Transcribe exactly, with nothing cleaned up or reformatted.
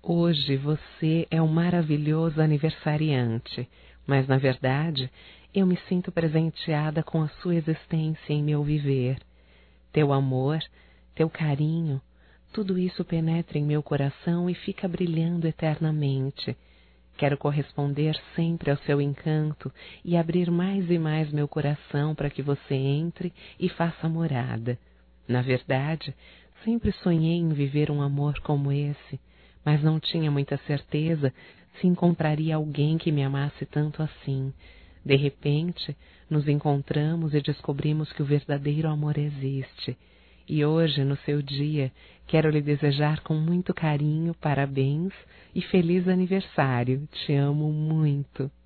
Hoje você é um maravilhoso aniversariante, mas na verdade eu me sinto presenteada com a sua existência em meu viver. Teu amor, teu carinho, tudo isso penetra em meu coração e fica brilhando eternamente. Quero corresponder sempre ao seu encanto e abrir mais e mais meu coração para que você entre e faça morada. Na verdade, sempre sonhei em viver um amor como esse, mas não tinha muita certeza se encontraria alguém que me amasse tanto assim. De repente, nos encontramos e descobrimos que o verdadeiro amor existe. E hoje, no seu dia, quero lhe desejar com muito carinho parabéns e feliz aniversário. Te amo muito.